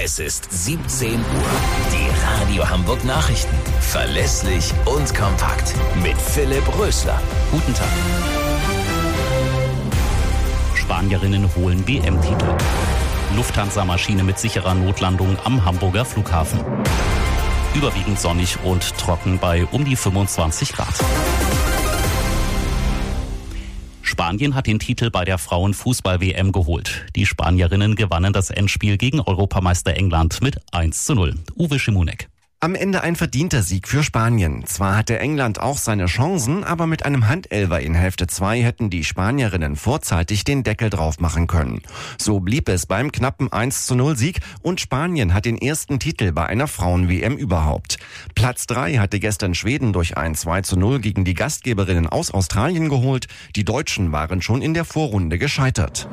Es ist 17 Uhr. Die Radio Hamburg Nachrichten. Verlässlich und kompakt. Mit Philipp Rösler. Guten Tag. Spanierinnen holen WM-Titel. Lufthansa-Maschine mit sicherer Notlandung am Hamburger Flughafen. Überwiegend sonnig und trocken bei um die 25 Grad. Spanien hat den Titel bei der Frauenfußball-WM geholt. Die Spanierinnen gewannen das Endspiel gegen Europameister England mit 1:0. Uwe Schimunek. Am Ende ein verdienter Sieg für Spanien. Zwar hatte England auch seine Chancen, aber mit einem Handelfer in Hälfte 2 hätten die Spanierinnen vorzeitig den Deckel drauf machen können. So blieb es beim knappen 1:0 Sieg und Spanien hat den ersten Titel bei einer Frauen-WM überhaupt. Platz 3 hatte gestern Schweden durch ein 2:0 gegen die Gastgeberinnen aus Australien geholt. Die Deutschen waren schon in der Vorrunde gescheitert.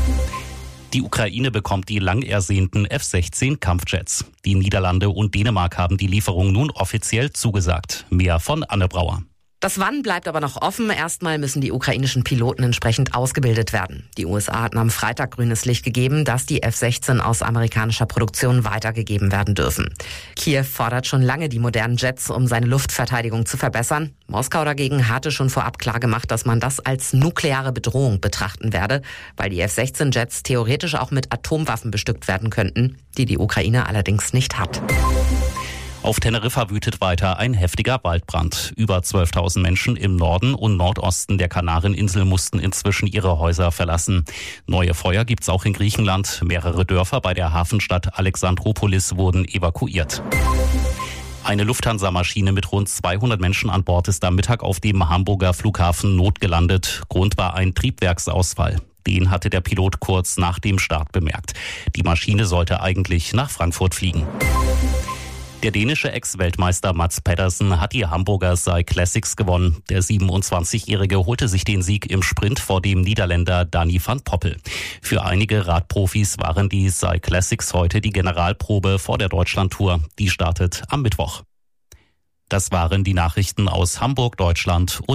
Die Ukraine bekommt die lang ersehnten F-16 Kampfjets. Die Niederlande und Dänemark haben die Lieferung nun offiziell zugesagt. Mehr von Anne Brauer. Das Wann bleibt aber noch offen. Erstmal müssen die ukrainischen Piloten entsprechend ausgebildet werden. Die USA hatten am Freitag grünes Licht gegeben, dass die F-16 aus amerikanischer Produktion weitergegeben werden dürfen. Kiew fordert schon lange die modernen Jets, um seine Luftverteidigung zu verbessern. Moskau dagegen hatte schon vorab klargemacht, dass man das als nukleare Bedrohung betrachten werde, weil die F-16-Jets theoretisch auch mit Atomwaffen bestückt werden könnten, die die Ukraine allerdings nicht hat. Auf Teneriffa wütet weiter ein heftiger Waldbrand. Über 12.000 Menschen im Norden und Nordosten der Kanareninsel mussten inzwischen ihre Häuser verlassen. Neue Feuer gibt's auch in Griechenland. Mehrere Dörfer bei der Hafenstadt Alexandroupolis wurden evakuiert. Eine Lufthansa-Maschine mit rund 200 Menschen an Bord ist am Mittag auf dem Hamburger Flughafen notgelandet. Grund war ein Triebwerksausfall. Den hatte der Pilot kurz nach dem Start bemerkt. Die Maschine sollte eigentlich nach Frankfurt fliegen. Der dänische Ex-Weltmeister Mads Pedersen hat die Hamburger Cyclassics gewonnen. Der 27-Jährige holte sich den Sieg im Sprint vor dem Niederländer Dani van Poppel. Für einige Radprofis waren die Cyclassics heute die Generalprobe vor der Deutschlandtour. Die startet am Mittwoch. Das waren die Nachrichten aus Hamburg, Deutschland und